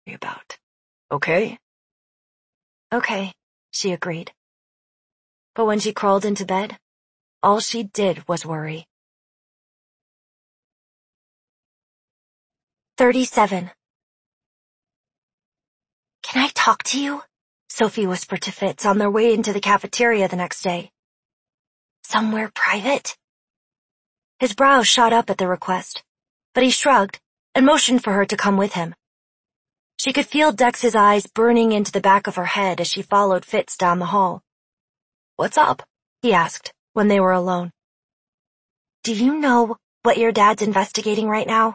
about. Okay? Okay, she agreed. But when she crawled into bed, all she did was worry. 37. Can I talk to you? Sophie whispered to Fitz on their way into the cafeteria the next day. Somewhere private? His brows shot up at the request, but he shrugged and motioned for her to come with him. She could feel Dex's eyes burning into the back of her head as she followed Fitz down the hall. "What's up?" he asked when they were alone. "Do you know what your dad's investigating right now?"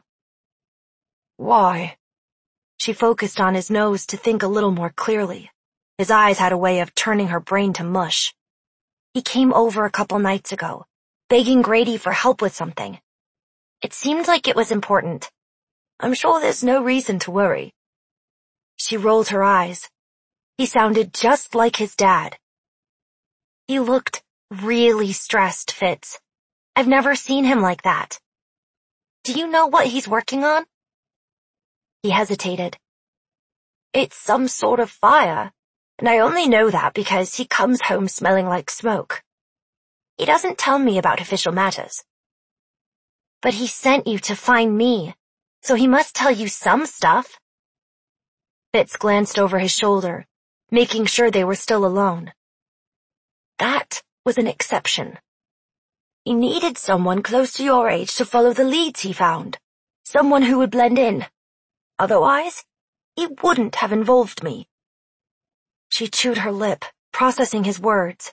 "Why?" She focused on his nose to think a little more clearly. His eyes had a way of turning her brain to mush. "He came over a couple nights ago, begging Grady for help with something. It seemed like it was important. I'm sure there's no reason to worry." She rolled her eyes. He sounded just like his dad. "He looked really stressed, Fitz. I've never seen him like that. Do you know what he's working on?" He hesitated. "It's some sort of fire, and I only know that because he comes home smelling like smoke. He doesn't tell me about official matters." "But he sent you to find me, so he must tell you some stuff." Fitz glanced over his shoulder, making sure they were still alone. "That was an exception. He needed someone close to your age to follow the leads he found, someone who would blend in. Otherwise, he wouldn't have involved me." She chewed her lip, processing his words.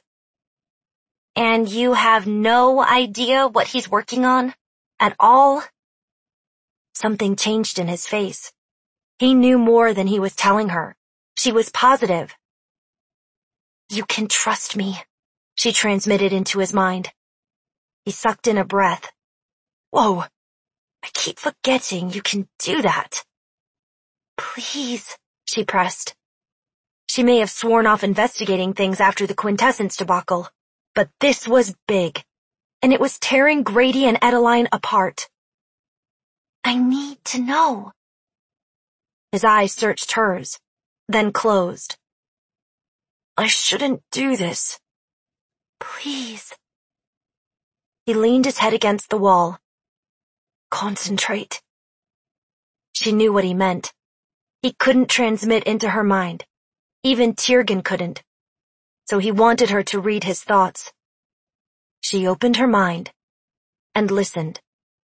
"And you have no idea what he's working on? At all?" Something changed in his face. He knew more than he was telling her. She was positive. "You can trust me," she transmitted into his mind. He sucked in a breath. "Whoa, I keep forgetting you can do that." "Please," she pressed. She may have sworn off investigating things after the Quintessence debacle, but this was big, and it was tearing Grady and Edeline apart. "I need to know." His eyes searched hers, then closed. "I shouldn't do this." "Please." He leaned his head against the wall. "Concentrate." She knew what he meant. He couldn't transmit into her mind. Even Tiergan couldn't. So he wanted her to read his thoughts. She opened her mind and listened.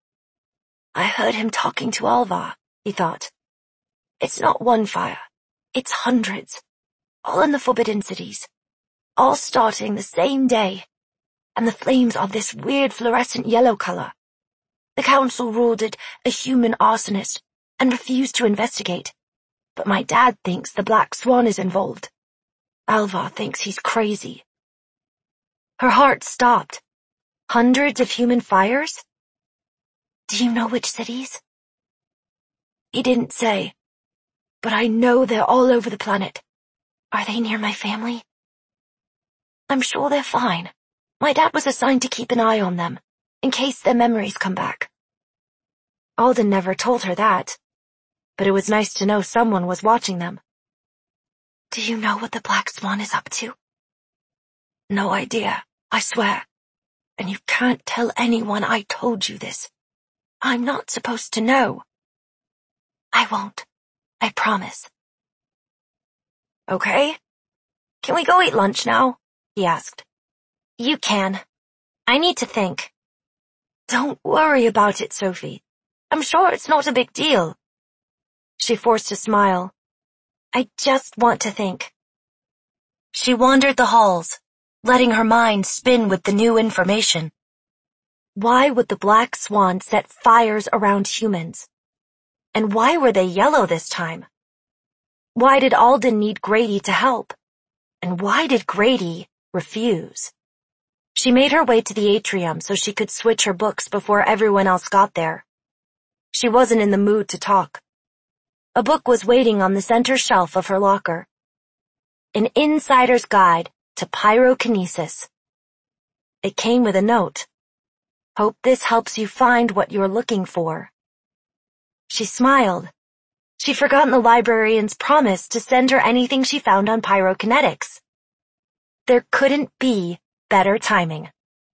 "I heard him talking to Alva," he thought. "It's not one fire. It's hundreds. All in the Forbidden Cities. All starting the same day. And the flames are this weird fluorescent yellow color. The council ruled it a human arsonist and refused to investigate. But my dad thinks the Black Swan is involved. Alva thinks he's crazy." Her heart stopped. Hundreds of human fires? "Do you know which cities?" "He didn't say. But I know they're all over the planet." "Are they near my family?" "I'm sure they're fine. My dad was assigned to keep an eye on them, in case their memories come back." Alden never told her that, but it was nice to know someone was watching them. "Do you know what the Black Swan is up to?" "No idea, I swear. And you can't tell anyone I told you this. I'm not supposed to know." "I won't. I promise." "Okay. Can we go eat lunch now?" he asked. "You can. I need to think." "Don't worry about it, Sophie. I'm sure it's not a big deal." She forced a smile. "I just want to think." She wandered the halls, letting her mind spin with the new information. Why would the Black Swan set fires around humans? And why were they yellow this time? Why did Alden need Grady to help? And why did Grady refuse? She made her way to the atrium so she could switch her books before everyone else got there. She wasn't in the mood to talk. A book was waiting on the center shelf of her locker. An Insider's Guide to Pyrokinesis. It came with a note. "Hope this helps you find what you're looking for." She smiled. She'd forgotten the librarian's promise to send her anything she found on pyrokinetics. There couldn't be better timing.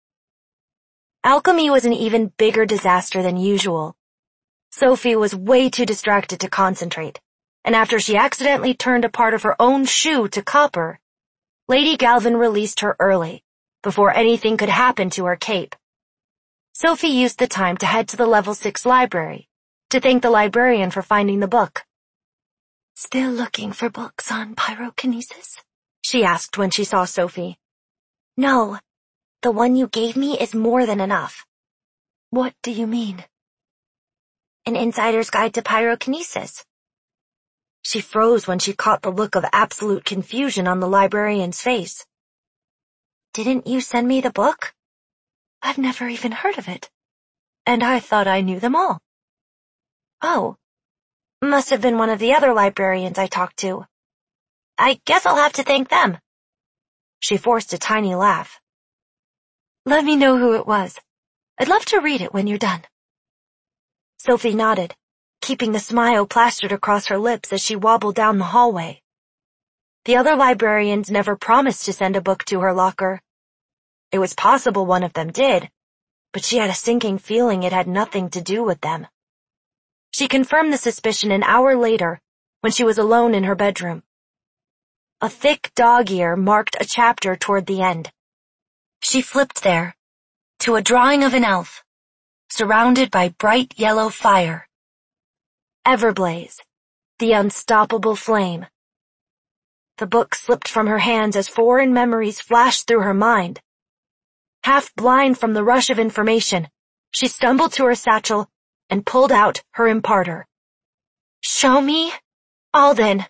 Alchemy was an even bigger disaster than usual. Sophie was way too distracted to concentrate, and after she accidentally turned a part of her own shoe to copper, Lady Galvin released her early, before anything could happen to her cape. Sophie used the time to head to the Level 6 library, to thank the librarian for finding the book. "Still looking for books on pyrokinesis?" she asked when she saw Sophie. "No, the one you gave me is more than enough." "What do you mean?" "An insider's guide to pyrokinesis." She froze when she caught the look of absolute confusion on the librarian's face. "Didn't you send me the book?" "I've never even heard of it. And I thought I knew them all." "Oh, must have been one of the other librarians I talked to. I guess I'll have to thank them." She forced a tiny laugh. "Let me know who it was. I'd love to read it when you're done." Sophie nodded, keeping the smile plastered across her lips as she wobbled down the hallway. The other librarians never promised to send a book to her locker. It was possible one of them did, but she had a sinking feeling it had nothing to do with them. She confirmed the suspicion an hour later when she was alone in her bedroom. A thick dog ear marked a chapter toward the end. She flipped there, to a drawing of an elf, surrounded by bright yellow fire. Everblaze, the unstoppable flame. The book slipped from her hands as foreign memories flashed through her mind. Half blind from the rush of information, she stumbled to her satchel and pulled out her imparter. "Show me, Alden."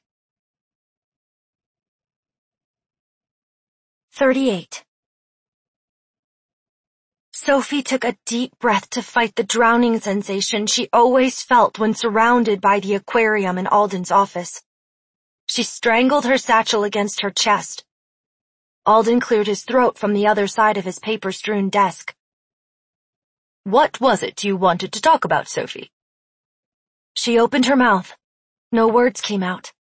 38. Sophie took a deep breath to fight the drowning sensation she always felt when surrounded by the aquarium in Alden's office. She strangled her satchel against her chest. Alden cleared his throat from the other side of his paper-strewn desk. "What was it you wanted to talk about, Sophie?" She opened her mouth. No words came out.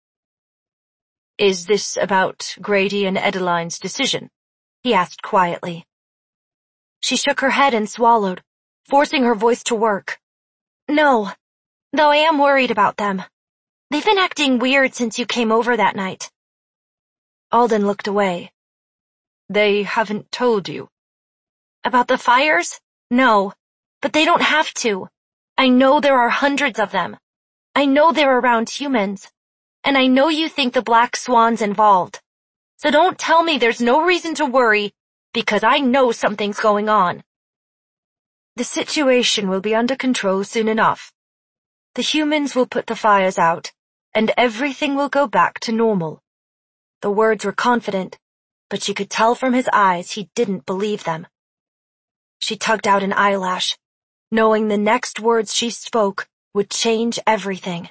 "Is this about Grady and Adeline's decision?" he asked quietly. She shook her head and swallowed, forcing her voice to work. "No, though I am worried about them. They've been acting weird since you came over that night." Alden looked away. "They haven't told you?" "About the fires? No, but they don't have to. I know there are hundreds of them. I know they're around humans. And I know you think the Black Swan's involved. So don't tell me there's no reason to worry, because I know something's going on." "The situation will be under control soon enough. The humans will put the fires out, and everything will go back to normal." The words were confident, but she could tell from his eyes he didn't believe them. She tugged out an eyelash, knowing the next words she spoke would change everything.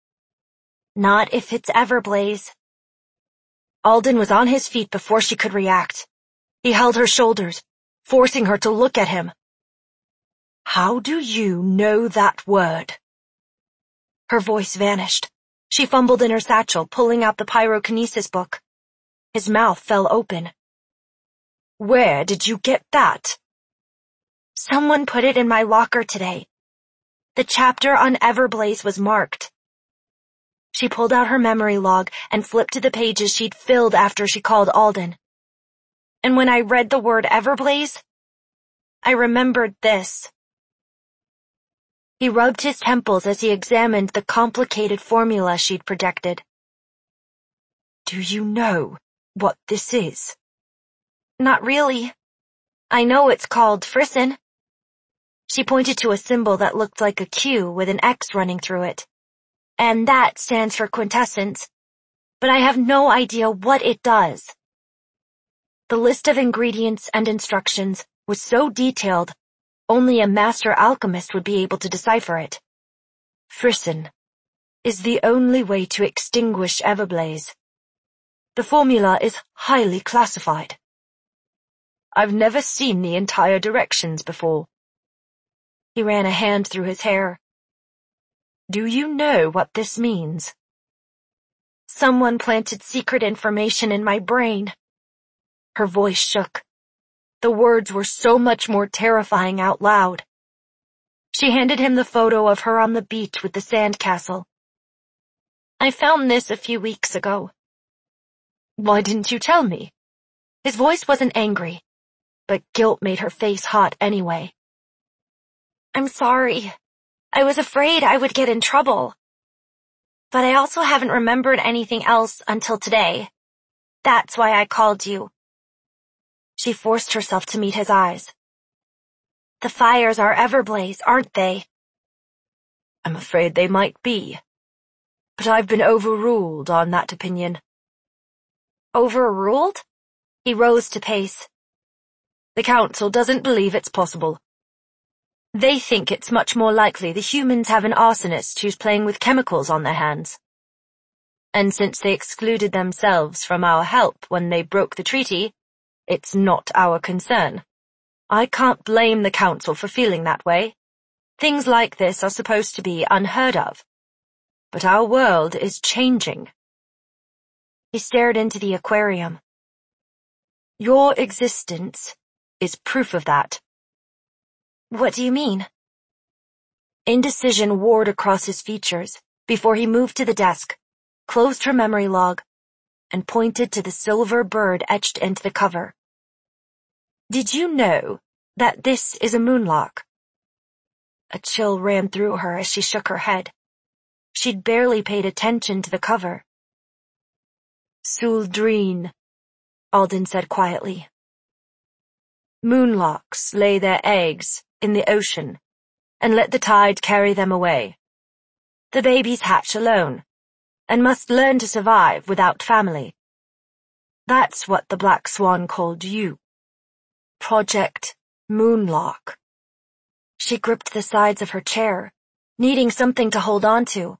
"Not if it's Everblaze." Alden was on his feet before she could react. He held her shoulders, forcing her to look at him. "How do you know that word?" Her voice vanished. She fumbled in her satchel, pulling out the pyrokinesis book. His mouth fell open. "Where did you get that?" "Someone put it in my locker today. The chapter on Everblaze was marked." She pulled out her memory log and flipped to the pages she'd filled after she called Alden. "And when I read the word Everblaze, I remembered this." He rubbed his temples as he examined the complicated formula she'd projected. "Do you know what this is?" "Not really. I know it's called Frisson." She pointed to a symbol that looked like a Q with an X running through it. "And that stands for quintessence, but I have no idea what it does." The list of ingredients and instructions was so detailed, only a master alchemist would be able to decipher it. "Frisson is the only way to extinguish Everblaze. The formula is highly classified." "I've never seen the entire directions before." He ran a hand through his hair. Do you know what this means? Someone planted secret information in my brain. Her voice shook. The words were so much more terrifying out loud. She handed him the photo of her on the beach with the sandcastle. I found this a few weeks ago. Why didn't you tell me? His voice wasn't angry, but guilt made her face hot anyway. I'm sorry. I was afraid I would get in trouble. But I also haven't remembered anything else until today. That's why I called you. She forced herself to meet his eyes. The fires are Everblaze, aren't they? I'm afraid they might be. But I've been overruled on that opinion. Overruled? He rose to pace. The council doesn't believe it's possible. They think it's much more likely the humans have an arsonist who's playing with chemicals on their hands. And since they excluded themselves from our help when they broke the treaty, it's not our concern. I can't blame the council for feeling that way. Things like this are supposed to be unheard of. But our world is changing. He stared into the aquarium. Your existence is proof of that. What do you mean? Indecision warred across his features before he moved to the desk, closed her memory log, and pointed to the silver bird etched into the cover. Did you know that this is a moonlark? A chill ran through her as she shook her head. She'd barely paid attention to the cover. Suldreen, Alden said quietly. Moonlarks lay their eggs in the ocean and let the tide carry them away. The babies hatch alone and must learn to survive without family. That's what the Black Swan called you. Project Moonlark. She gripped the sides of her chair, needing something to hold on to.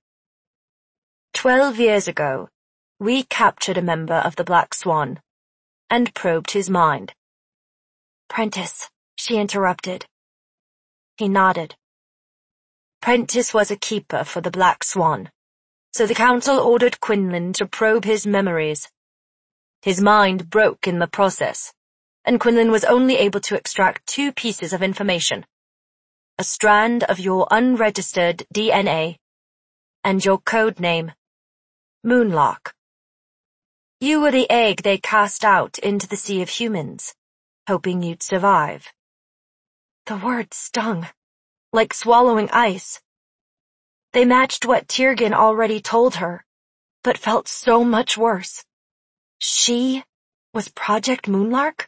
12 years ago, we captured a member of the Black Swan and probed his mind. Prentiss, she interrupted. He nodded. Prentiss was a keeper for the Black Swan, so the council ordered Quinlan to probe his memories. His mind broke in the process, and Quinlan was only able to extract 2 pieces of information. A strand of your unregistered DNA, and your code name, Moonlark. You were the egg they cast out into the sea of humans, hoping you'd survive. The words stung, like swallowing ice. They matched what Tiergan already told her, but felt so much worse. She was Project Moonlark?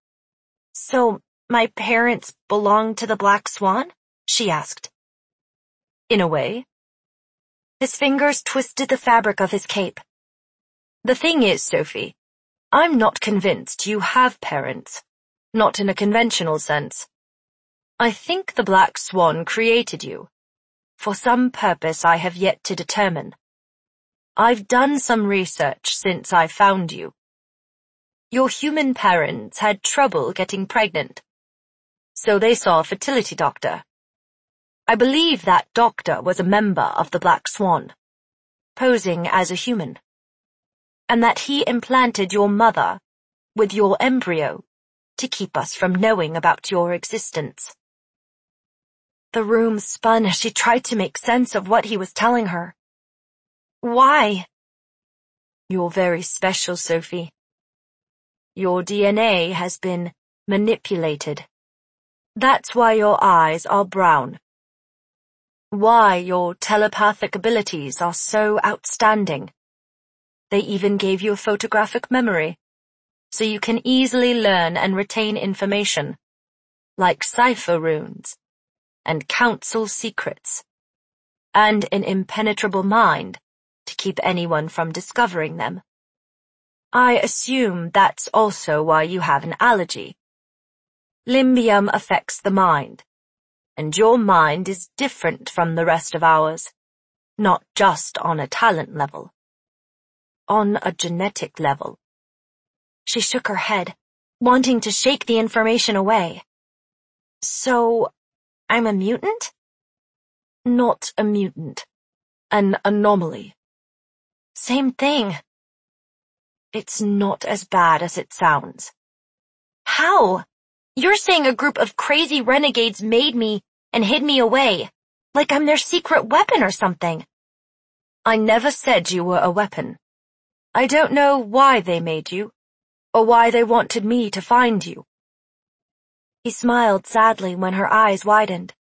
So, my parents belong to the Black Swan? She asked. In a way. His fingers twisted the fabric of his cape. The thing is, Sophie, I'm not convinced you have parents, not in a conventional sense. I think the Black Swan created you, for some purpose I have yet to determine. I've done some research since I found you. Your human parents had trouble getting pregnant, so they saw a fertility doctor. I believe that doctor was a member of the Black Swan, posing as a human, and that he implanted your mother with your embryo to keep us from knowing about your existence. The room spun as she tried to make sense of what he was telling her. Why? You're very special, Sophie. Your DNA has been manipulated. That's why your eyes are brown. Why your telepathic abilities are so outstanding. They even gave you a photographic memory, so you can easily learn and retain information, like cipher runes and council secrets, and an impenetrable mind to keep anyone from discovering them. I assume that's also why you have an allergy. Limbium affects the mind, and your mind is different from the rest of ours, not just on a talent level, on a genetic level. She shook her head, wanting to shake the information away. So, I'm a mutant? Not a mutant, An anomaly. Same thing. It's not as bad as it sounds. How? You're saying a group of crazy renegades made me and hid me away, like I'm their secret weapon or something. I never said you were a weapon. I don't know why they made you, or why they wanted me to find you. He smiled sadly when her eyes widened.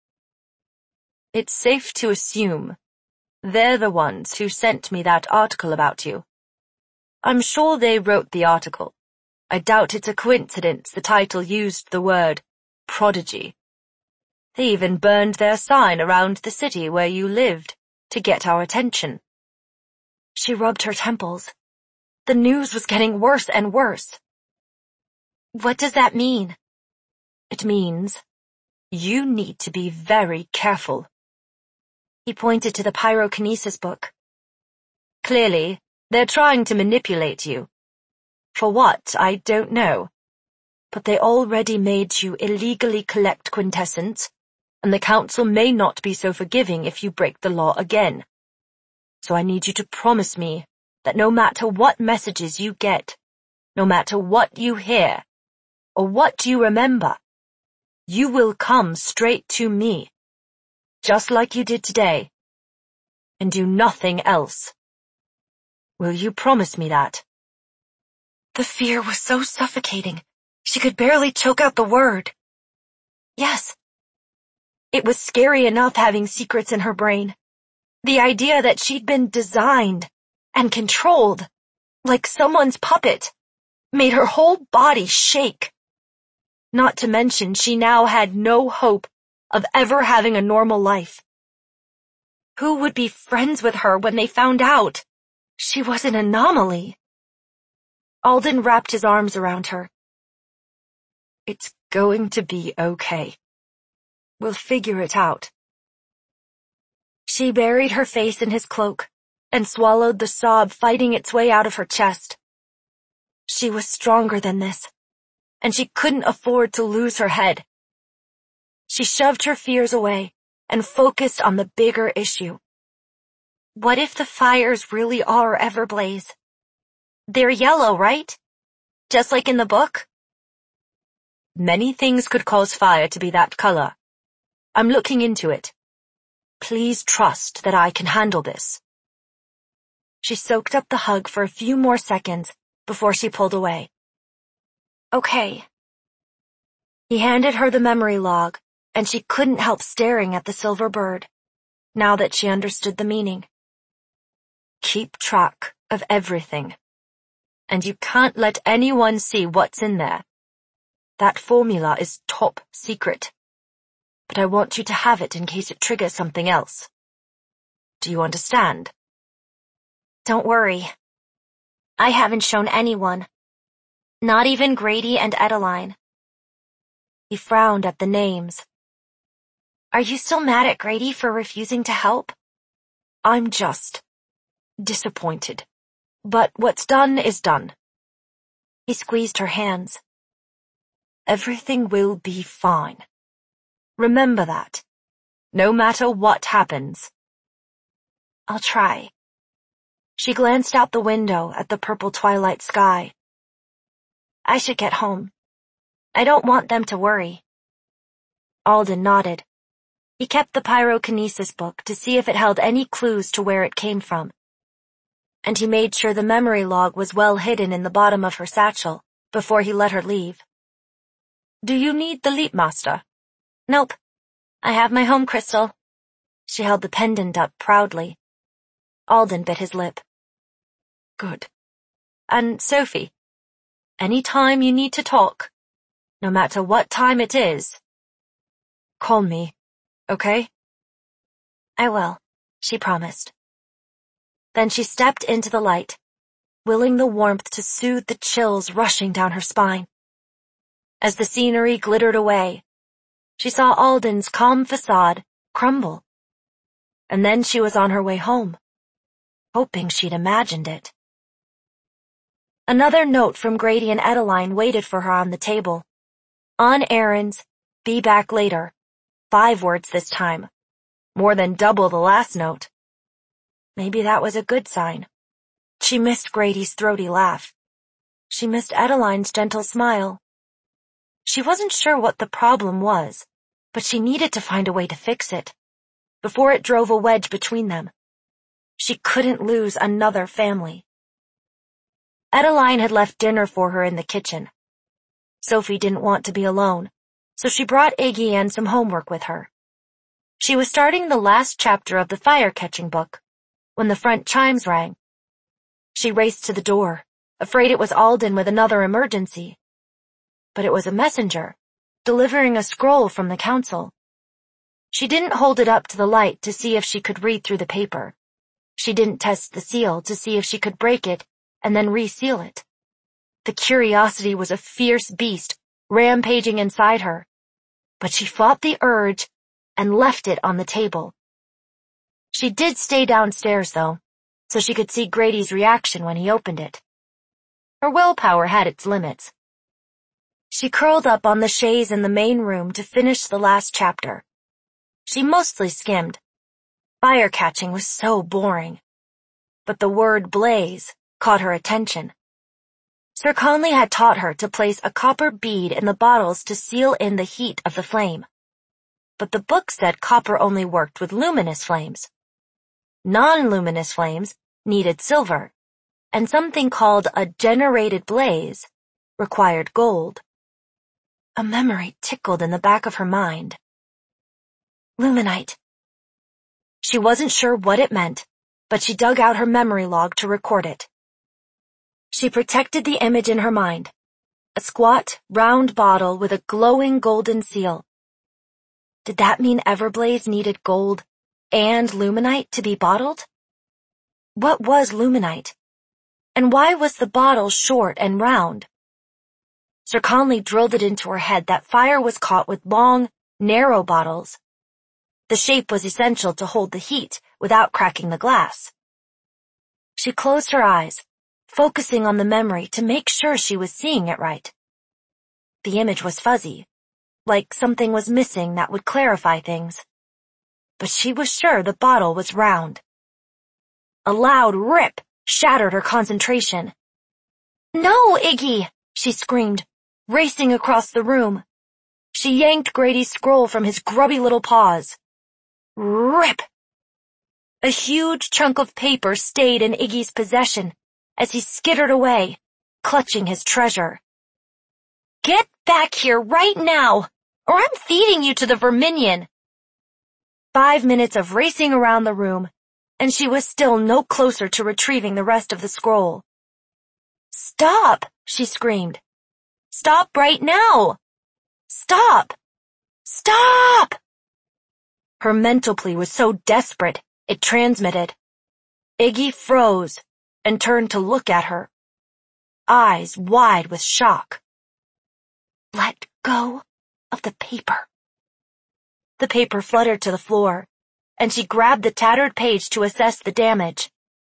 It's safe to assume they're the ones who sent me that article about you. I'm sure they wrote the article. I doubt it's a coincidence the title used the word prodigy. They even burned their sign around the city where you lived to get our attention. She rubbed her temples. The news was getting worse and worse. What does that mean? It means you need to be very careful. He pointed to the pyrokinesis book. Clearly, they're trying to manipulate you. For what, I don't know. But they already made you illegally collect quintessence, and the council may not be so forgiving if you break the law again. So I need you to promise me that no matter what messages you get, no matter what you hear, or what you remember, you will come straight to me, just like you did today, and do nothing else. Will you promise me that? The fear was so suffocating, she could barely choke out the word. Yes. It was scary enough having secrets in her brain. The idea that she'd been designed and controlled, like someone's puppet, made her whole body shake. Not to mention she now had no hope of ever having a normal life. Who would be friends with her when they found out she was an anomaly? Alden wrapped his arms around her. It's going to be okay. We'll figure it out. She buried her face in his cloak and swallowed the sob fighting its way out of her chest. She was stronger than this, and she couldn't afford to lose her head. She shoved her fears away and focused on the bigger issue. What if the fires really are Everblaze? They're yellow, right? Just like in the book? Many things could cause fire to be that color. I'm looking into it. Please trust that I can handle this. She soaked up the hug for a few more seconds before she pulled away. Okay. He handed her the memory log, and she couldn't help staring at the silver bird, now that she understood the meaning. Keep track of everything. And you can't let anyone see what's in there. That formula is top secret. But I want you to have it in case it triggers something else. Do you understand? Don't worry. I haven't shown anyone. Not even Grady and Edeline. He frowned at the names. Are you still mad at Grady for refusing to help? I'm just disappointed. But what's done is done. He squeezed her hands. Everything will be fine. Remember that. No matter what happens. I'll try. She glanced out the window at the purple twilight sky. I should get home. I don't want them to worry. Alden nodded. He kept the pyrokinesis book to see if it held any clues to where it came from. And he made sure the memory log was well hidden in the bottom of her satchel before he let her leave. Do you need the Leap Master? Nope. I have my home crystal. She held the pendant up proudly. Alden bit his lip. Good. And Sophie, any time you need to talk, no matter what time it is, call me, okay? I will, she promised. Then she stepped into the light, willing the warmth to soothe the chills rushing down her spine. As the scenery glittered away, she saw Alden's calm facade crumble. And then she was on her way home, hoping she'd imagined it. Another note from Grady and Edeline waited for her on the table. On errands, be back later. 5 words this time. More than double the last note. Maybe that was a good sign. She missed Grady's throaty laugh. She missed Adeline's gentle smile. She wasn't sure what the problem was, but she needed to find a way to fix it before it drove a wedge between them. She couldn't lose another family. Adeline had left dinner for her in the kitchen. Sophie didn't want to be alone, so she brought Iggy and some homework with her. She was starting the last chapter of the fire-catching book when the front chimes rang. She raced to the door, afraid it was Alden with another emergency. But it was a messenger, delivering a scroll from the council. She didn't hold it up to the light to see if she could read through the paper. She didn't test the seal to see if she could break it and then reseal it. The curiosity was a fierce beast rampaging inside her, but she fought the urge and left it on the table. She did stay downstairs, though, so she could see Grady's reaction when he opened it. Her willpower had its limits. She curled up on the chaise in the main room to finish the last chapter. She mostly skimmed. Fire catching was so boring. But the word blaze caught her attention. Sir Conley had taught her to place a copper bead in the bottles to seal in the heat of the flame. But the book said copper only worked with luminous flames. Non-luminous flames needed silver, and something called a generated blaze required gold. A memory tickled in the back of her mind. Luminite. She wasn't sure what it meant, but she dug out her memory log to record it. She protected the image in her mind. A squat, round bottle with a glowing golden seal. Did that mean Everblaze needed gold and luminite to be bottled? What was luminite? And why was the bottle short and round? Sir Conley drilled it into her head that fire was caught with long, narrow bottles. The shape was essential to hold the heat without cracking the glass. She closed her eyes, focusing on the memory to make sure she was seeing it right. The image was fuzzy, like something was missing that would clarify things. But she was sure the bottle was round. A loud rip shattered her concentration. "No, Iggy!" she screamed, racing across the room. She yanked Grady's scroll from his grubby little paws. Rip! A huge chunk of paper stayed in Iggy's possession as he skittered away, clutching his treasure. "Get back here right now, or I'm feeding you to the Verminion." 5 minutes of racing around the room, and she was still no closer to retrieving the rest of the scroll. "Stop!" she screamed. "Stop right now! Stop! Stop!" Her mental plea was so desperate, it transmitted. Iggy froze and turned to look at her, eyes wide with shock. "Let go of the paper." The paper fluttered to the floor, and she grabbed the tattered page to assess the damage.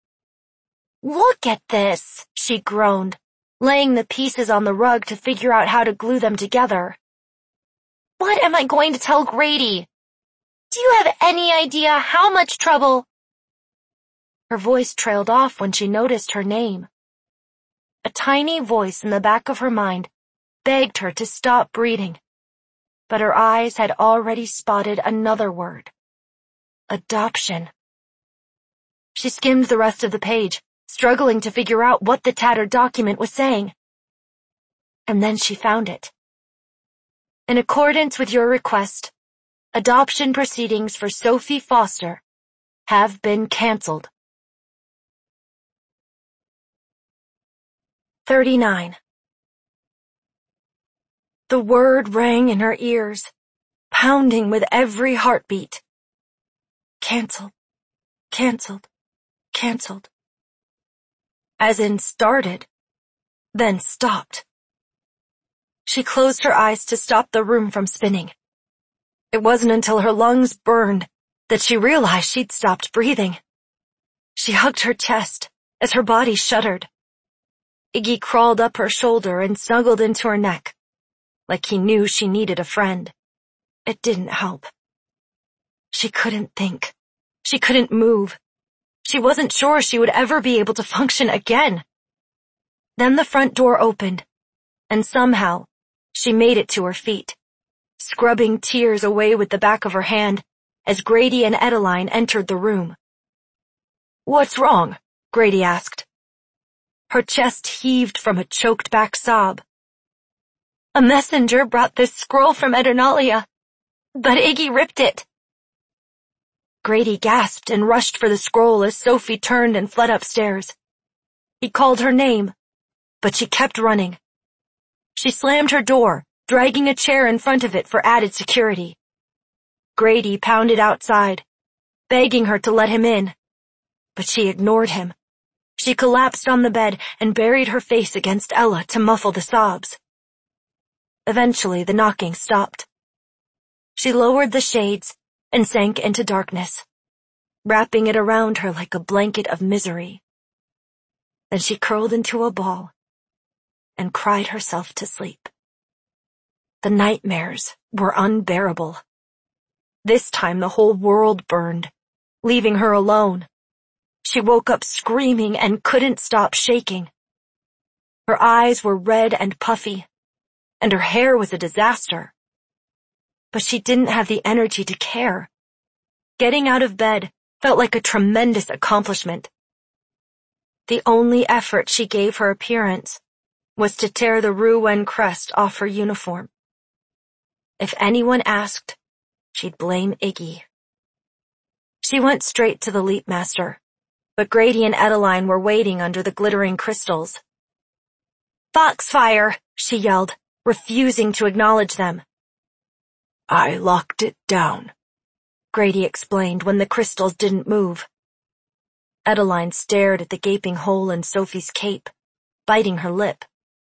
"Look at this," she groaned, laying the pieces on the rug to figure out how to glue them together. "What am I going to tell Grady? Do you have any idea how much trouble?" Her voice trailed off when she noticed her name. A tiny voice in the back of her mind begged her to stop breathing, but her eyes had already spotted another word. Adoption. She skimmed the rest of the page, struggling to figure out what the tattered document was saying. And then she found it. "In accordance with your request, adoption proceedings for Sophie Foster have been cancelled." 39. The word rang in her ears, pounding with every heartbeat. Cancelled, cancelled, cancelled. As in started, then stopped. She closed her eyes to stop the room from spinning. It wasn't until her lungs burned that she realized she'd stopped breathing. She hugged her chest as her body shuddered. Iggy crawled up her shoulder and snuggled into her neck, like he knew she needed a friend. It didn't help. She couldn't think. She couldn't move. She wasn't sure she would ever be able to function again. Then the front door opened, and somehow she made it to her feet, scrubbing tears away with the back of her hand as Grady and Edeline entered the room. "What's wrong?" Grady asked. Her chest heaved from a choked-back sob. "A messenger brought this scroll from Eternalia, but Iggy ripped it." Grady gasped and rushed for the scroll as Sophie turned and fled upstairs. He called her name, but she kept running. She slammed her door, dragging a chair in front of it for added security. Grady pounded outside, begging her to let him in, but she ignored him. She collapsed on the bed and buried her face against Ella to muffle the sobs. Eventually, the knocking stopped. She lowered the shades and sank into darkness, wrapping it around her like a blanket of misery. Then she curled into a ball and cried herself to sleep. The nightmares were unbearable. This time the whole world burned, leaving her alone. She woke up screaming and couldn't stop shaking. Her eyes were red and puffy, and her hair was a disaster. But she didn't have the energy to care. Getting out of bed felt like a tremendous accomplishment. The only effort she gave her appearance was to tear the Rouen crest off her uniform. If anyone asked, she'd blame Iggy. She went straight to the Leapmaster, but Grady and Edeline were waiting under the glittering crystals. "Foxfire!" she yelled, refusing to acknowledge them. "I locked it down," Grady explained when the crystals didn't move. Edeline stared at the gaping hole in Sophie's cape, biting her lip.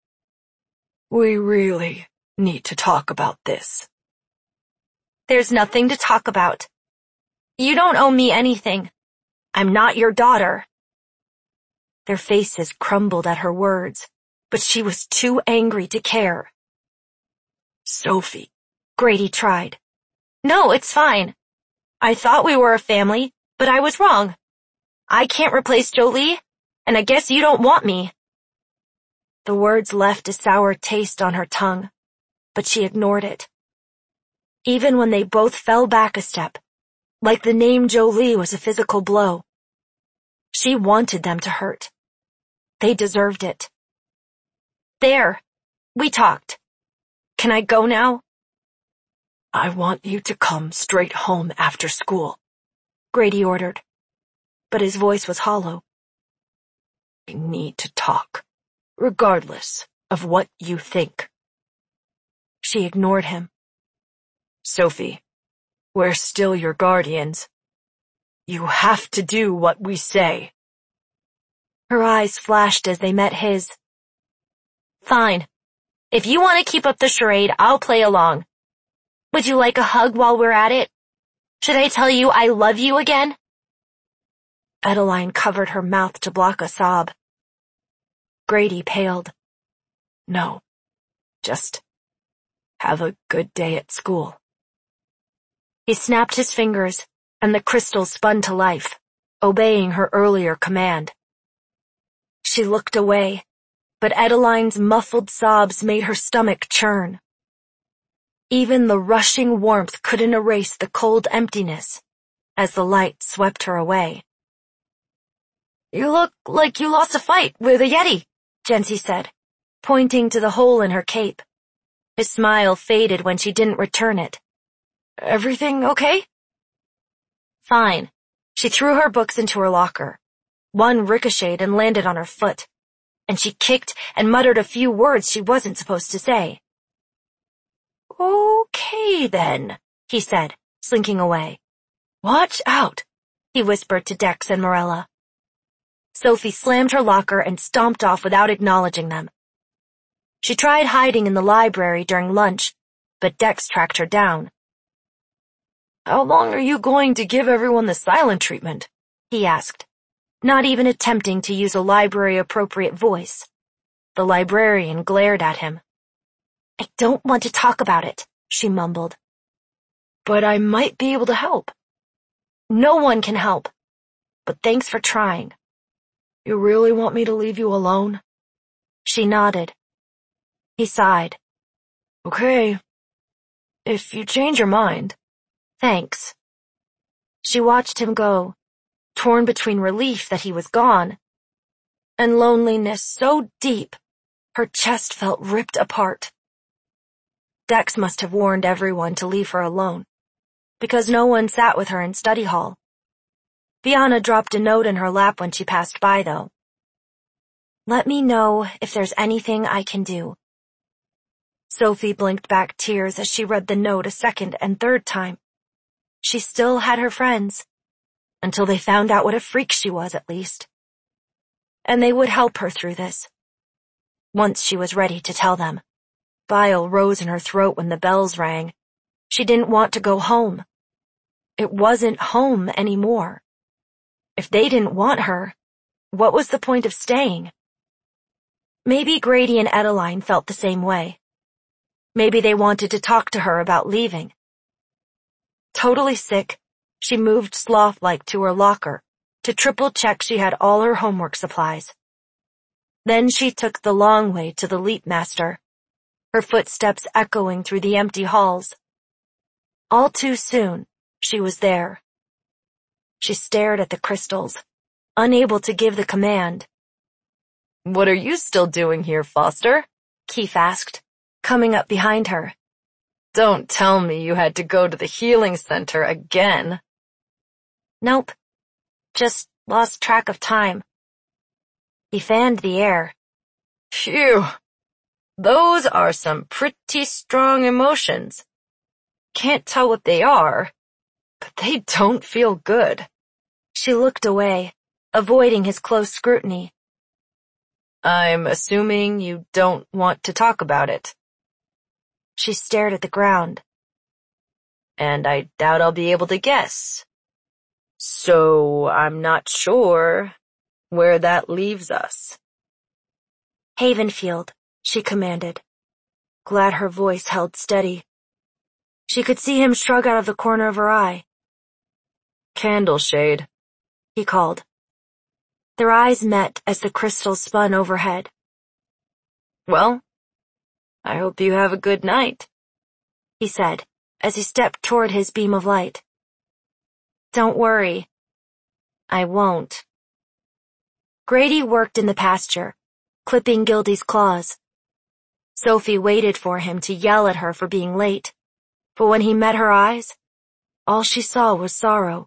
"We really need to talk about this." "There's nothing to talk about. You don't owe me anything. I'm not your daughter." Their faces crumbled at her words, but she was too angry to care. "Sophie," Grady tried. "No, it's fine. I thought we were a family, but I was wrong. I can't replace Jolie, and I guess you don't want me." The words left a sour taste on her tongue, but she ignored it. Even when they both fell back a step, like the name Jolie was a physical blow. She wanted them to hurt. They deserved it. "There, we talked. Can I go now?" "I want you to come straight home after school," Grady ordered, but his voice was hollow. "We need to talk, regardless of what you think." She ignored him. "Sophie, we're still your guardians. You have to do what we say." Her eyes flashed as they met his. "Fine. If you want to keep up the charade, I'll play along. Would you like a hug while we're at it? Should I tell you I love you again?" Edeline covered her mouth to block a sob. Grady paled. "No, just have a good day at school." He snapped his fingers, and the crystals spun to life, obeying her earlier command. She looked away, but Edeline's muffled sobs made her stomach churn. Even the rushing warmth couldn't erase the cold emptiness as the light swept her away. "You look like you lost a fight with a Yeti," Jency said, pointing to the hole in her cape. His smile faded when she didn't return it. "Everything okay?" "Fine." She threw her books into her locker. One ricocheted and landed on her foot, and she kicked and muttered a few words she wasn't supposed to say. "Okay then," he said, slinking away. "Watch out," he whispered to Dex and Morella. Sophie slammed her locker and stomped off without acknowledging them. She tried hiding in the library during lunch, but Dex tracked her down. "How long are you going to give everyone the silent treatment?" he asked, not even attempting to use a library-appropriate voice. The librarian glared at him. "I don't want to talk about it," she mumbled. "But I might be able to help." "No one can help. but thanks for trying. You really want me to leave you alone? She nodded. He sighed. Okay. If you change your mind. Thanks. She watched him go, torn between relief that he was gone and loneliness so deep her chest felt ripped apart. Dex must have warned everyone to leave her alone, because no one sat with her in study hall. Fiona dropped a note in her lap when she passed by, though. Let me know if there's anything I can do. Sophie blinked back tears as she read the note a second and third time. She still had her friends, until they found out what a freak she was, at least. And they would help her through this. Once she was ready to tell them. Bile rose in her throat when the bells rang. She didn't want to go home. It wasn't home anymore. If they didn't want her, what was the point of staying? Maybe Grady and Edeline felt the same way. Maybe they wanted to talk to her about leaving. Totally sick, she moved sloth-like to her locker to triple-check she had all her homework supplies. Then she took the long way to the Leap Master, her footsteps echoing through the empty halls. All too soon, she was there. She stared at the crystals, unable to give the command. What are you still doing here, Foster? Keith asked, coming up behind her. Don't tell me you had to go to the healing center again. Nope. Just lost track of time. He fanned the air. Phew. Those are some pretty strong emotions. Can't tell what they are, but they don't feel good. She looked away, avoiding his close scrutiny. I'm assuming you don't want to talk about it. She stared at the ground. And I doubt I'll be able to guess. So I'm not sure where that leaves us. Havenfield, she commanded. Glad her voice held steady. She could see him shrug out of the corner of her eye. Candleshade, he called. Their eyes met as the crystals spun overhead. Well, I hope you have a good night, he said as he stepped toward his beam of light. Don't worry. I won't. Grady worked in the pasture, clipping Gildy's claws. Sophie waited for him to yell at her for being late, but when he met her eyes, all she saw was sorrow.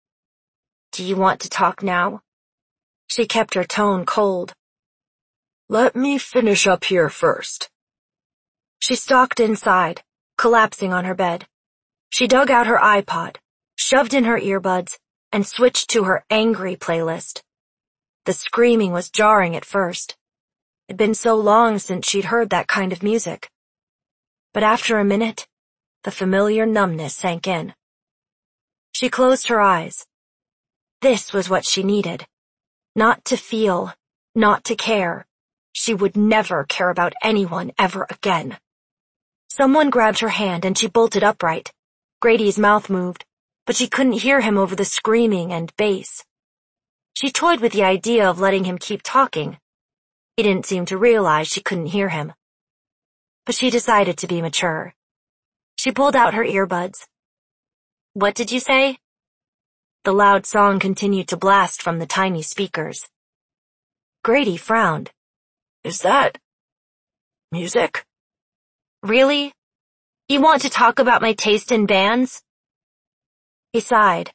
Do you want to talk now? She kept her tone cold. Let me finish up here first. She stalked inside, collapsing on her bed. She dug out her iPod, shoved in her earbuds, and switched to her angry playlist. The screaming was jarring at first. It'd been so long since she'd heard that kind of music. But after a minute, the familiar numbness sank in. She closed her eyes. This was what she needed. Not to feel, not to care. She would never care about anyone ever again. Someone grabbed her hand and she bolted upright. Grady's mouth moved, but she couldn't hear him over the screaming and bass. She toyed with the idea of letting him keep talking. He didn't seem to realize she couldn't hear him. But she decided to be mature. She pulled out her earbuds. What did you say? The loud song continued to blast from the tiny speakers. Grady frowned. Is that music? Really? You want to talk about my taste in bands? He sighed.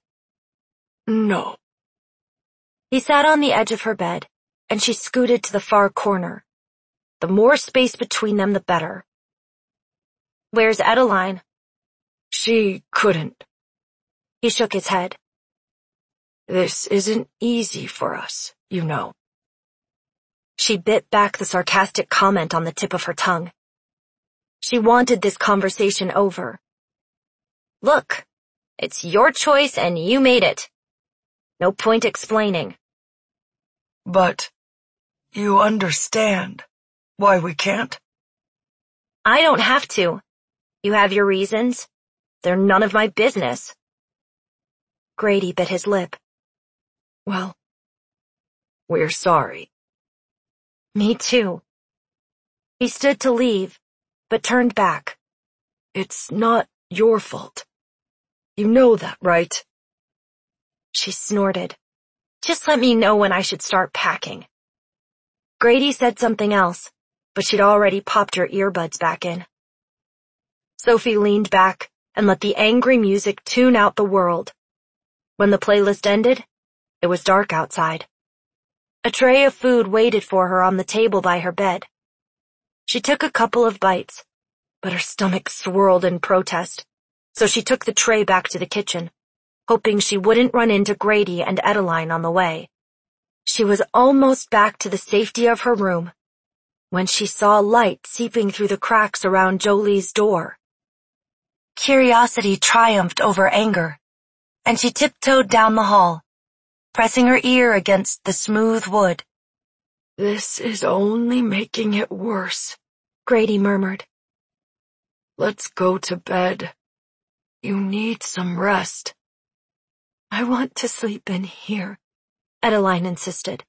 No. He sat on the edge of her bed, and she scooted to the far corner. The more space between them, the better. Where's Edeline? She couldn't. He shook his head. This isn't easy for us, you know. She bit back the sarcastic comment on the tip of her tongue. She wanted this conversation over. Look, it's your choice and you made it. No point explaining. But you understand why we can't? I don't have to. You have your reasons. They're none of my business. Grady bit his lip. Well, we're sorry. Me too. He stood to leave, but turned back. It's not your fault. You know that, right? She snorted. Just let me know when I should start packing. Grady said something else, but she'd already popped her earbuds back in. Sophie leaned back and let the angry music tune out the world. When the playlist ended, it was dark outside. A tray of food waited for her on the table by her bed. She took a couple of bites, but her stomach swirled in protest, so she took the tray back to the kitchen, hoping she wouldn't run into Grady and Adeline on the way. She was almost back to the safety of her room when she saw light seeping through the cracks around Jolie's door. Curiosity triumphed over anger, and she tiptoed down the hall, pressing her ear against the smooth wood. This is only making it worse, Grady murmured. Let's go to bed. You need some rest. I want to sleep in here, Adeline insisted.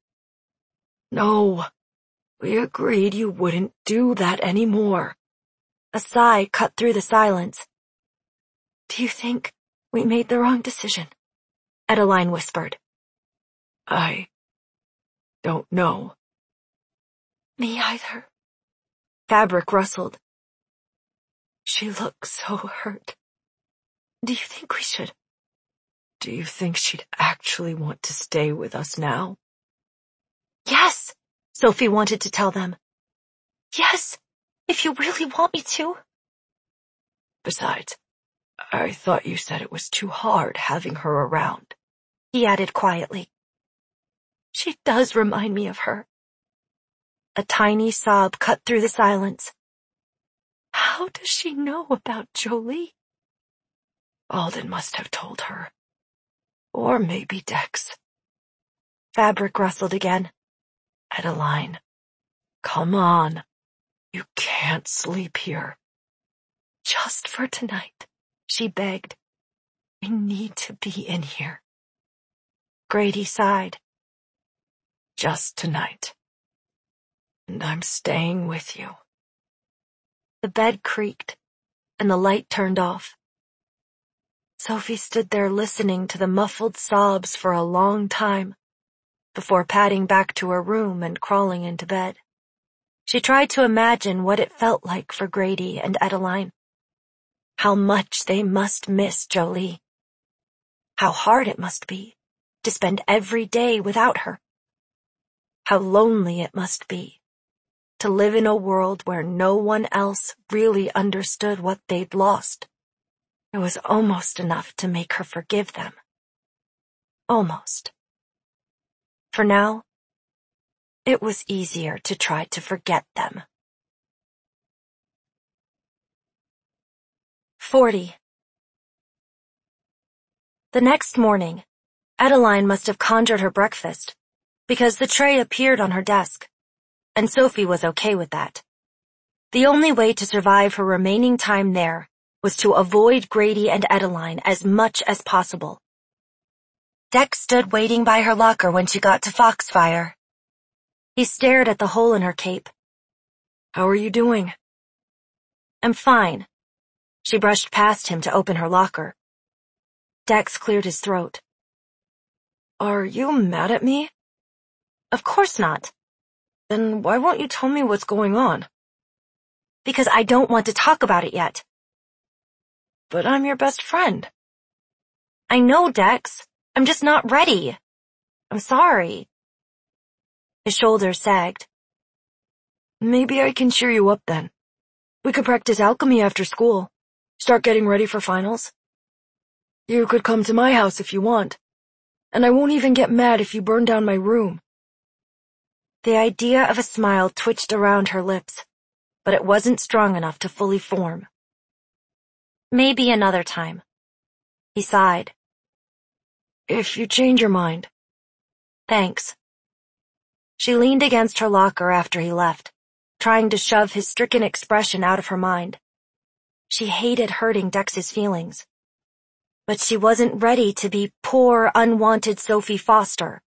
No, we agreed you wouldn't do that anymore. A sigh cut through the silence. Do you think we made the wrong decision? Adeline whispered. I don't know. Me either. Fabric rustled. She looks so hurt. Do you think we should? Do you think she'd actually want to stay with us now? Yes, Sophie wanted to tell them. Yes, if you really want me to. Besides, I thought you said it was too hard having her around, he added quietly. She does remind me of her. A tiny sob cut through the silence. How does she know about Jolie? Alden must have told her. Or maybe Dex. Fabric rustled again. Adeline, come on. You can't sleep here. Just for tonight, she begged. I need to be in here. Grady sighed. Just tonight. And I'm staying with you. The bed creaked, and the light turned off. Sophie stood there listening to the muffled sobs for a long time, before padding back to her room and crawling into bed. She tried to imagine what it felt like for Grady and Adeline. How much they must miss Jolie. How hard it must be to spend every day without her. How lonely it must be to live in a world where no one else really understood what they'd lost. It was almost enough to make her forgive them. Almost. For now, it was easier to try to forget them. 40. The next morning, Adeline must have conjured her breakfast, because the tray appeared on her desk, and Sophie was okay with that. The only way to survive her remaining time there was to avoid Grady and Adeline as much as possible. Dex stood waiting by her locker when she got to Foxfire. He stared at the hole in her cape. How are you doing? I'm fine. She brushed past him to open her locker. Dex cleared his throat. Are you mad at me? Of course not. Then why won't you tell me what's going on? Because I don't want to talk about it yet. But I'm your best friend. I know, Dex. I'm just not ready. I'm sorry. His shoulders sagged. Maybe I can cheer you up then. We could practice alchemy after school. Start getting ready for finals. You could come to my house if you want. And I won't even get mad if you burn down my room. The idea of a smile twitched around her lips, but it wasn't strong enough to fully form. Maybe another time. He sighed. If you change your mind. Thanks. She leaned against her locker after he left, trying to shove his stricken expression out of her mind. She hated hurting Dex's feelings. But she wasn't ready to be poor, unwanted Sophie Foster,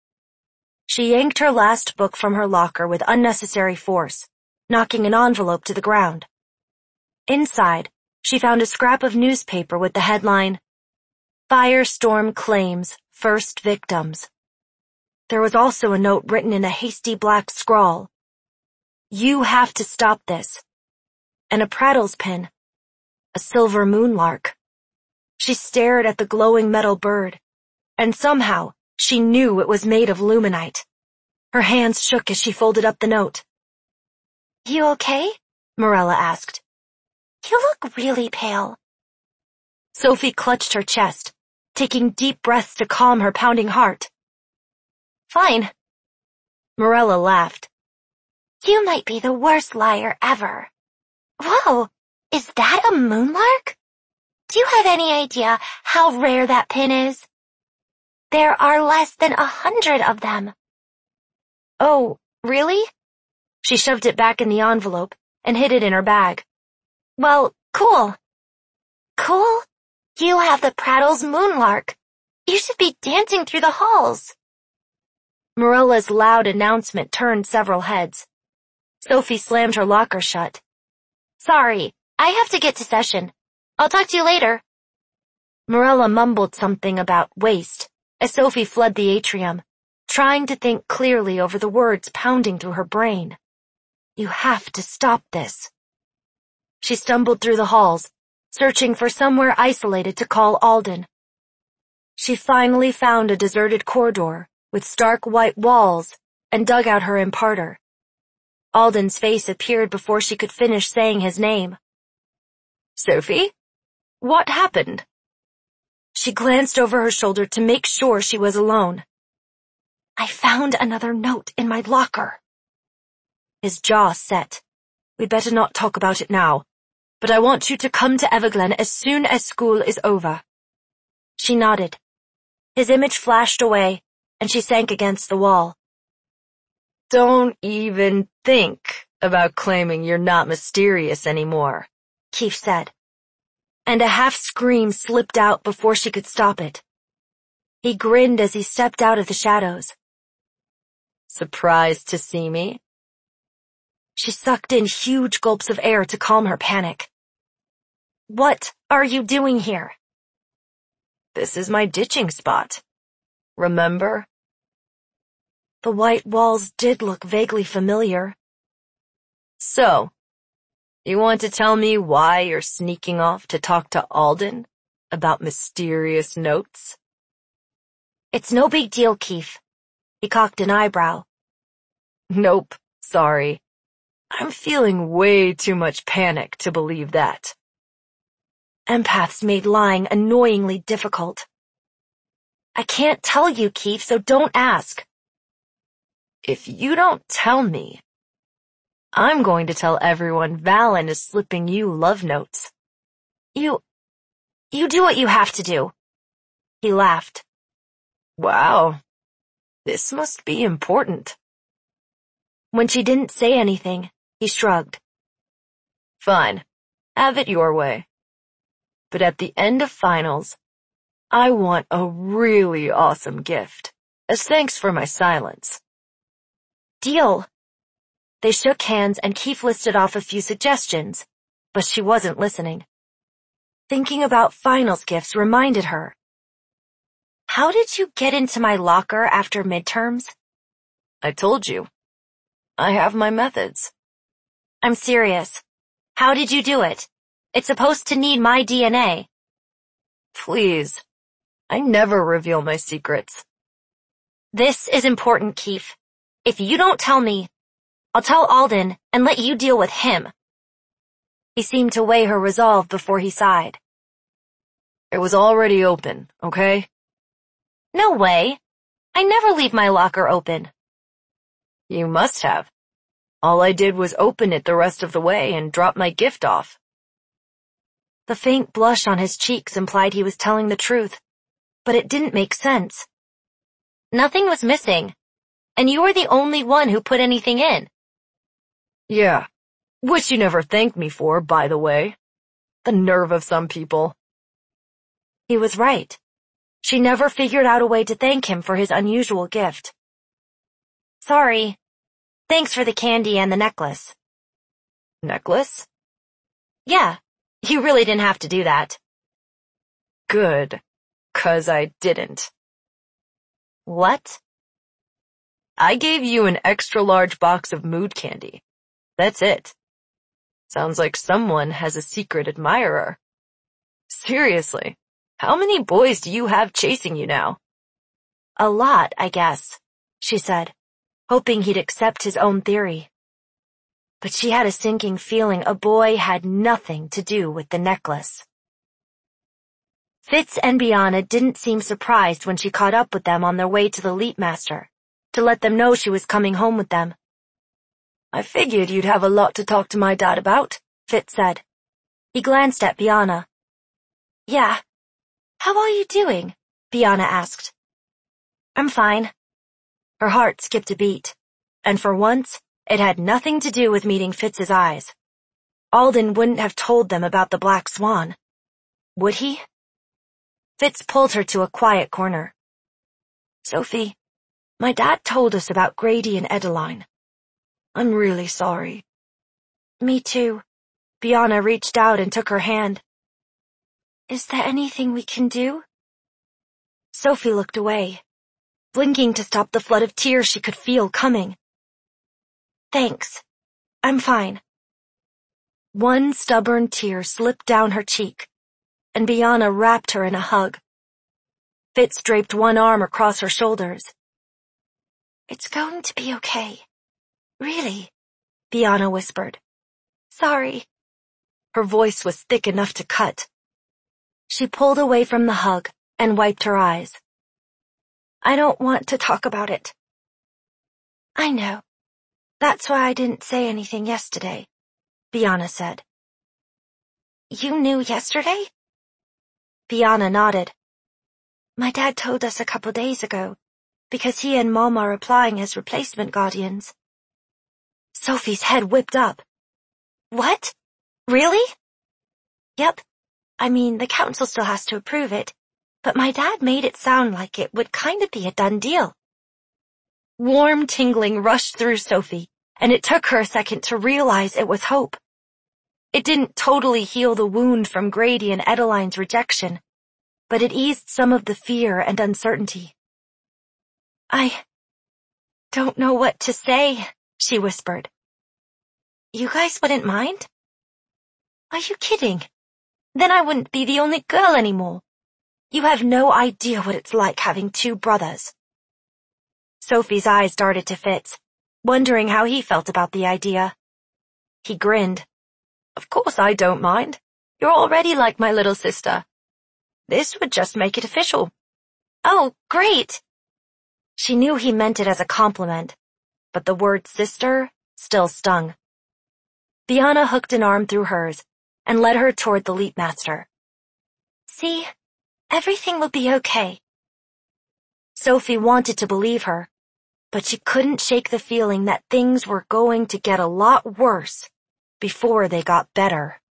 She yanked her last book from her locker with unnecessary force, knocking an envelope to the ground. Inside, she found a scrap of newspaper with the headline, "Firestorm Claims First Victims." There was also a note written in a hasty black scrawl, "You have to stop this," and a Prattle's pin, a silver moonlark. She stared at the glowing metal bird, and somehow she knew it was made of luminite. Her hands shook as she folded up the note. "You okay?" Morella asked. "You look really pale." Sophie clutched her chest, taking deep breaths to calm her pounding heart. "Fine." Morella laughed. "You might be the worst liar ever." "Whoa, is that a moonlark? Do you have any idea how rare that pin is?" "There are less than 100 of them." "Oh, really?" She shoved it back in the envelope and hid it in her bag. "Well, cool." "Cool? You have the Prattle's moonlark. You should be dancing through the halls." Morella's loud announcement turned several heads. Sophie slammed her locker shut. "Sorry, I have to get to session. I'll talk to you later." Morella mumbled something about waste as Sophie fled the atrium, trying to think clearly over the words pounding through her brain. You have to stop this. She stumbled through the halls, searching for somewhere isolated to call Alden. She finally found a deserted corridor with stark white walls and dug out her imparter. Alden's face appeared before she could finish saying his name. "Sophie? What happened?" She glanced over her shoulder to make sure she was alone. "I found another note in my locker." His jaw set. "We'd better not talk about it now, but I want you to come to Everglen as soon as school is over." She nodded. His image flashed away, and she sank against the wall. "Don't even think about claiming you're not mysterious anymore," Keefe said. And a half scream slipped out before she could stop it. He grinned as he stepped out of the shadows. "Surprised to see me?" She sucked in huge gulps of air to calm her panic. "What are you doing here?" "This is my ditching spot. Remember?" The white walls did look vaguely familiar. "So, you want to tell me why you're sneaking off to talk to Alden about mysterious notes?" "It's no big deal, Keefe." He cocked an eyebrow. "Nope, sorry. I'm feeling way too much panic to believe that." Empaths made lying annoyingly difficult. "I can't tell you, Keefe, so don't ask." "If you don't tell me, I'm going to tell everyone Valen is slipping you love notes." You do what you have to do." He laughed. "Wow, this must be important." When she didn't say anything, he shrugged. "Fine, have it your way. But at the end of finals, I want a really awesome gift, as thanks for my silence." "Deal." They shook hands and Keefe listed off a few suggestions, but she wasn't listening. Thinking about finals gifts reminded her. "How did you get into my locker after midterms?" "I told you. I have my methods." "I'm serious. How did you do it? It's supposed to need my DNA." "Please. I never reveal my secrets." "This is important, Keefe. If you don't tell me, I'll tell Alden and let you deal with him." He seemed to weigh her resolve before he sighed. "It was already open, okay?" "No way. I never leave my locker open." "You must have. All I did was open it the rest of the way and drop my gift off." The faint blush on his cheeks implied he was telling the truth, but it didn't make sense. "Nothing was missing, and you were the only one who put anything in." "Yeah, which you never thanked me for, by the way. The nerve of some people." He was right. She never figured out a way to thank him for his unusual gift. Sorry. Thanks for the candy and the necklace. Necklace? Yeah, you really didn't have to do that. Good, 'cause I didn't. What? I gave you an extra large box of mood candy. That's it. Sounds like someone has a secret admirer. Seriously, how many boys do you have chasing you now? A lot, I guess, she said, hoping he'd accept his own theory. But she had a sinking feeling a boy had nothing to do with the necklace. Fitz and Biana didn't seem surprised when she caught up with them on their way to the Leapmaster, to let them know she was coming home with them. I figured you'd have a lot to talk to my dad about, Fitz said. He glanced at Biana. Yeah. How are you doing? Biana asked. I'm fine. Her heart skipped a beat, and for once, it had nothing to do with meeting Fitz's eyes. Alden wouldn't have told them about the black swan. Would he? Fitz pulled her to a quiet corner. Sophie, my dad told us about Grady and Edeline. I'm really sorry. Me too. Biana reached out and took her hand. Is there anything we can do? Sophie looked away, blinking to stop the flood of tears she could feel coming. Thanks. I'm fine. One stubborn tear slipped down her cheek, and Biana wrapped her in a hug. Fitz draped one arm across her shoulders. It's going to be okay. Really, Biana whispered. Sorry. Her voice was thick enough to cut. She pulled away from the hug and wiped her eyes. I don't want to talk about it. I know. That's why I didn't say anything yesterday, Biana said. You knew yesterday? Biana nodded. My dad told us a couple days ago, because he and Mom are applying as replacement guardians. Sophie's head whipped up. What? Really? Yep. I mean, the council still has to approve it, but my dad made it sound like it would kind of be a done deal. Warm tingling rushed through Sophie, and it took her a second to realize it was hope. It didn't totally heal the wound from Grady and Edeline's rejection, but it eased some of the fear and uncertainty. I don't know what to say, she whispered. You guys wouldn't mind? Are you kidding? Then I wouldn't be the only girl anymore. You have no idea what it's like having two brothers. Sophie's eyes darted to Fitz, wondering how he felt about the idea. He grinned. Of course I don't mind. You're already like my little sister. This would just make it official. Oh, great! She knew he meant it as a compliment, but the word sister still stung. Biana hooked an arm through hers and led her toward the Leapmaster. See, everything will be okay. Sophie wanted to believe her, but she couldn't shake the feeling that things were going to get a lot worse before they got better.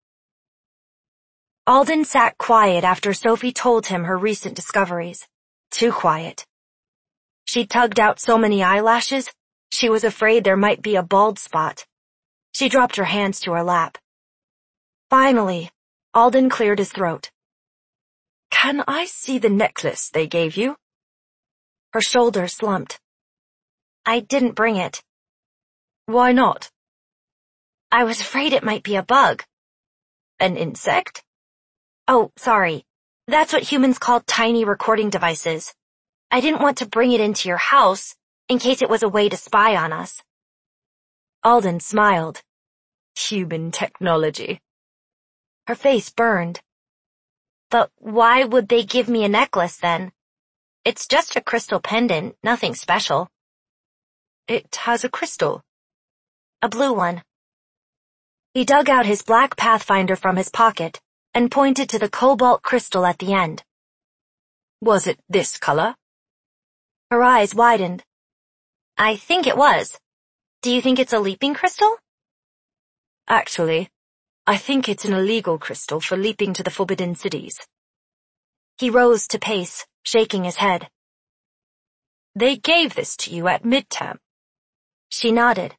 Alden sat quiet after Sophie told him her recent discoveries. Too quiet. She tugged out so many eyelashes, she was afraid there might be a bald spot. She dropped her hands to her lap. Finally, Alden cleared his throat. Can I see the necklace they gave you? Her shoulders slumped. I didn't bring it. Why not? I was afraid it might be a bug. An insect? Oh, sorry. That's what humans call tiny recording devices. I didn't want to bring it into your house in case it was a way to spy on us. Alden smiled. Human technology. Her face burned. But why would they give me a necklace then? It's just a crystal pendant, nothing special. It has a crystal. A blue one. He dug out his black Pathfinder from his pocket and pointed to the cobalt crystal at the end. Was it this color? Her eyes widened. I think it was. Do you think it's a leaping crystal? Actually, I think it's an illegal crystal for leaping to the Forbidden Cities. He rose to pace, shaking his head. They gave this to you at midterm. She nodded.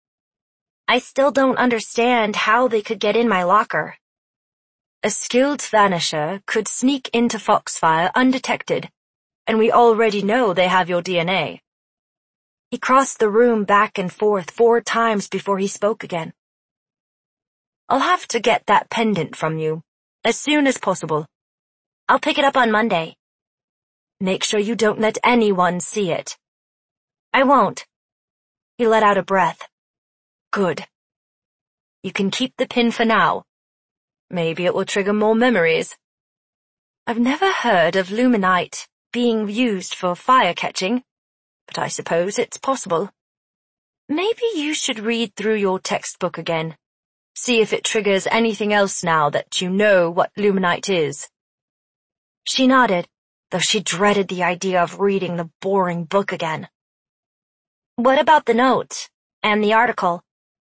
I still don't understand how they could get in my locker. A skilled vanisher could sneak into Foxfire undetected, and we already know they have your DNA. He crossed the room back and forth 4 times before he spoke again. I'll have to get that pendant from you, as soon as possible. I'll pick it up on Monday. Make sure you don't let anyone see it. I won't. He let out a breath. Good. You can keep the pin for now. Maybe it will trigger more memories. I've never heard of luminite being used for fire catching, but I suppose it's possible. Maybe you should read through your textbook again. See if it triggers anything else now that you know what luminite is. She nodded, though she dreaded the idea of reading the boring book again. What about the note and the article?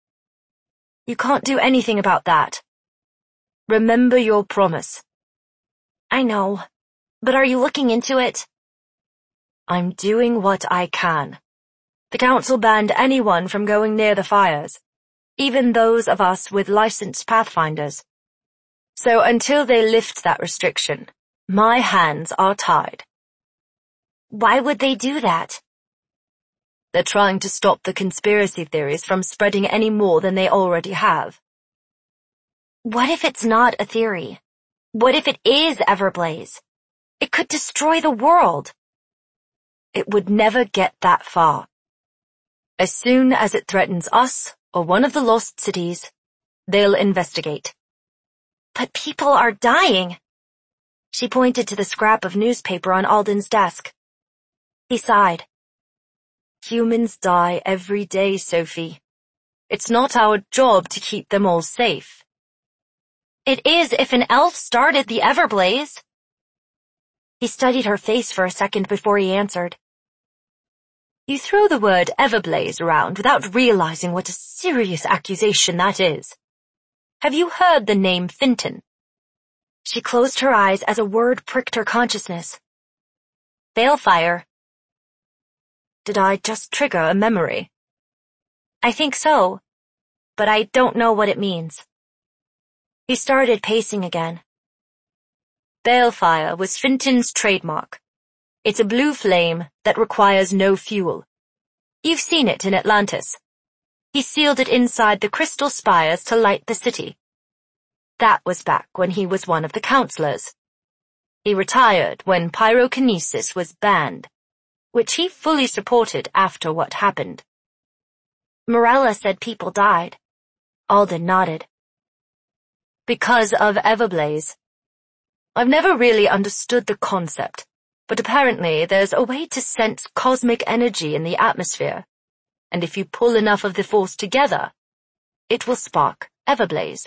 You can't do anything about that. Remember your promise. I know, but are you looking into it? I'm doing what I can. The council banned anyone from going near the fires, even those of us with licensed pathfinders. So until they lift that restriction, my hands are tied. Why would they do that? They're trying to stop the conspiracy theories from spreading any more than they already have. What if it's not a theory? What if it is Everblaze? It could destroy the world. It would never get that far. As soon as it threatens us or one of the lost cities, they'll investigate. But people are dying. She pointed to the scrap of newspaper on Alden's desk. He sighed. Humans die every day, Sophie. It's not our job to keep them all safe. It is if an elf started the Everblaze. He studied her face for a second before he answered. You throw the word Everblaze around without realizing what a serious accusation that is. Have you heard the name Finton? She closed her eyes as a word pricked her consciousness. Balefire. Did I just trigger a memory? I think so, but I don't know what it means. He started pacing again. Balefire was Finton's trademark. It's a blue flame that requires no fuel. You've seen it in Atlantis. He sealed it inside the crystal spires to light the city. That was back when he was one of the counselors. He retired when pyrokinesis was banned, which he fully supported after what happened. Morella said people died. Alden nodded. Because of Everblaze. I've never really understood the concept, but apparently there's a way to sense cosmic energy in the atmosphere, and if you pull enough of the force together, it will spark Everblaze.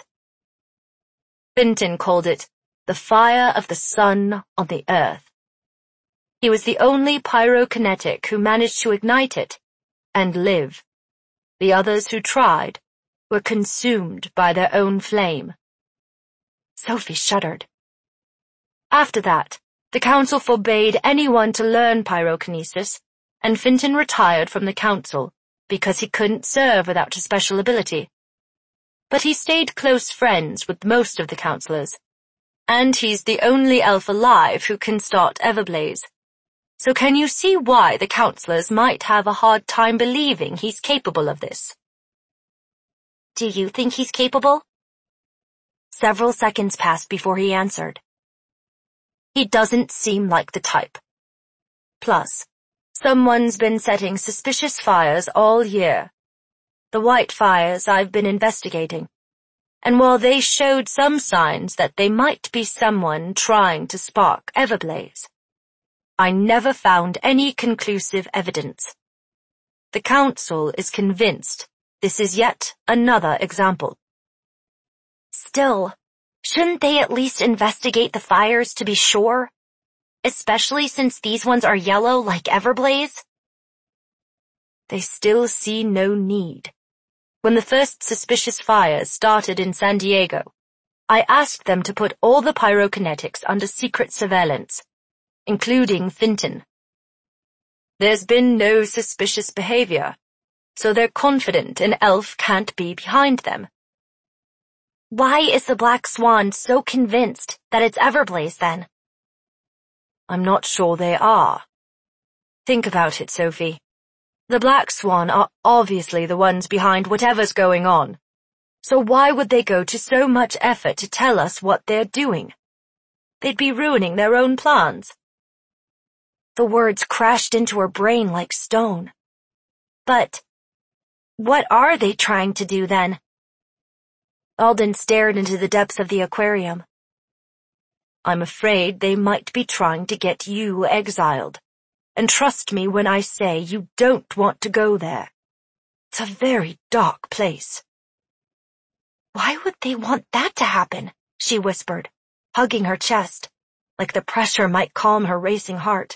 Finton called it the fire of the sun on the earth. He was the only pyrokinetic who managed to ignite it and live. The others who tried were consumed by their own flame. Sophie shuddered. After that, the council forbade anyone to learn pyrokinesis, and Finton retired from the council because he couldn't serve without a special ability. But he stayed close friends with most of the counselors, and he's the only elf alive who can start Everblaze. So can you see why the counselors might have a hard time believing he's capable of this? Do you think he's capable? Several seconds passed before he answered. He doesn't seem like the type. Plus, someone's been setting suspicious fires all year. The white fires I've been investigating. And while they showed some signs that they might be someone trying to spark Everblaze, I never found any conclusive evidence. The council is convinced this is yet another example. Still, shouldn't they at least investigate the fires to be sure? Especially since these ones are yellow like Everblaze? They still see no need. When the first suspicious fires started in San Diego, I asked them to put all the pyrokinetics under secret surveillance, including Finton. There's been no suspicious behavior, so they're confident an elf can't be behind them. Why is the Black Swan so convinced that it's Everblaze then? I'm not sure they are. Think about it, Sophie. The Black Swan are obviously the ones behind whatever's going on. So why would they go to so much effort to tell us what they're doing? They'd be ruining their own plans. The words crashed into her brain like stone. But what are they trying to do then? Alden stared into the depths of the aquarium. I'm afraid they might be trying to get you exiled. And trust me when I say you don't want to go there. It's a very dark place. Why would they want that to happen? She whispered, hugging her chest, like the pressure might calm her racing heart.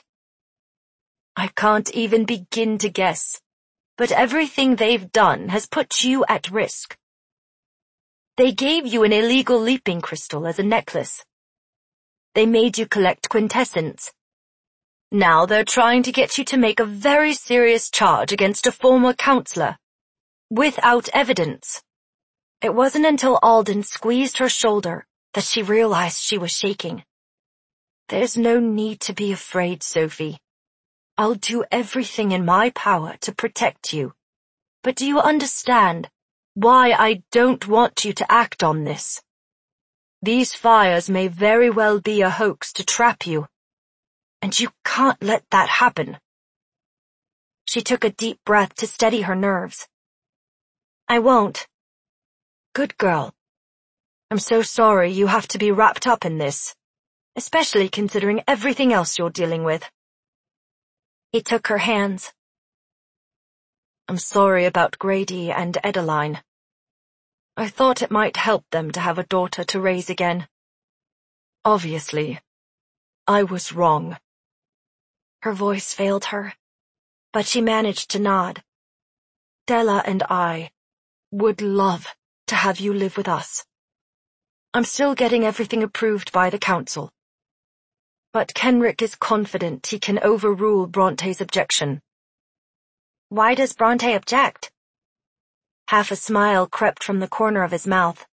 I can't even begin to guess, but everything they've done has put you at risk. They gave you an illegal leaping crystal as a necklace. They made you collect quintessence. Now they're trying to get you to make a very serious charge against a former counselor, without evidence. It wasn't until Alden squeezed her shoulder that she realized she was shaking. There's no need to be afraid, Sophie. I'll do everything in my power to protect you. But do you understand why I don't want you to act on this? These fires may very well be a hoax to trap you, and you can't let that happen. She took a deep breath to steady her nerves. I won't. Good girl. I'm so sorry you have to be wrapped up in this, especially considering everything else you're dealing with. He took her hands. I'm sorry about Grady and Edeline. I thought it might help them to have a daughter to raise again. Obviously, I was wrong. Her voice failed her, but she managed to nod. Della and I would love to have you live with us. I'm still getting everything approved by the council. But Kenrick is confident he can overrule Bronte's objection. Why does Bronte object? Half a smile crept from the corner of his mouth.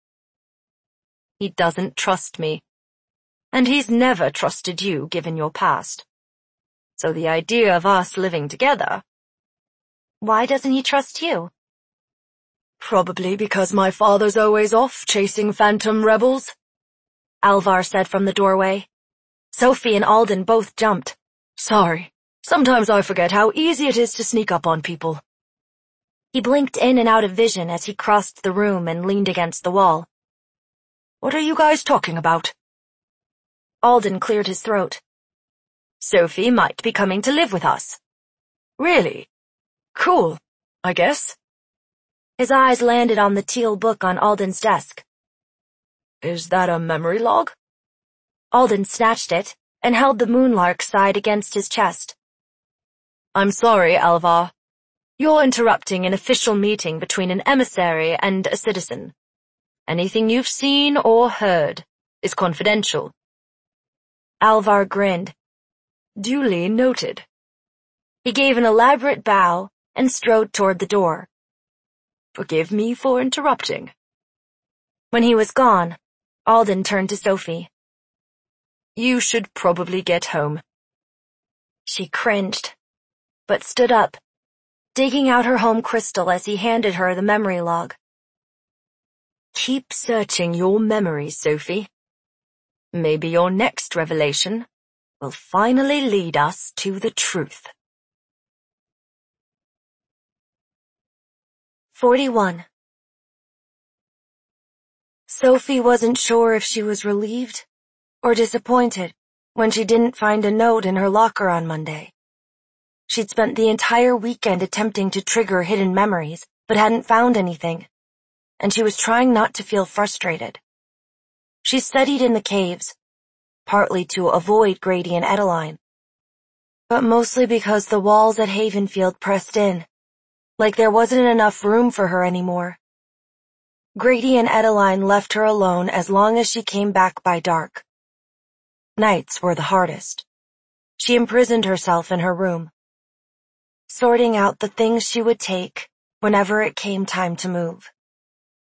He doesn't trust me. And he's never trusted you, given your past. So the idea of us living together... Why doesn't he trust you? Probably because my father's always off chasing phantom rebels, Alvar said from the doorway. Sophie and Alden both jumped. Sorry, sometimes I forget how easy it is to sneak up on people. He blinked in and out of vision as he crossed the room and leaned against the wall. What are you guys talking about? Alden cleared his throat. Sophie might be coming to live with us. Really? Cool, I guess. His eyes landed on the teal book on Alden's desk. Is that a memory log? Alden snatched it and held the moonlark side against his chest. I'm sorry, Alvar. You're interrupting an official meeting between an emissary and a citizen. Anything you've seen or heard is confidential. Alvar grinned. Duly noted. He gave an elaborate bow and strode toward the door. Forgive me for interrupting. When he was gone, Alden turned to Sophie. You should probably get home. She cringed, but stood up, digging out her home crystal as he handed her the memory log. Keep searching your memories, Sophie. Maybe your next revelation will finally lead us to the truth. 41. Sophie wasn't sure if she was relieved or disappointed when she didn't find a note in her locker on Monday. She'd spent the entire weekend attempting to trigger hidden memories, but hadn't found anything, and she was trying not to feel frustrated. She studied in the caves, partly to avoid Grady and Edeline, but mostly because the walls at Havenfield pressed in, like there wasn't enough room for her anymore. Grady and Edeline left her alone as long as she came back by dark. Nights were the hardest. She imprisoned herself in her room, sorting out the things she would take whenever it came time to move.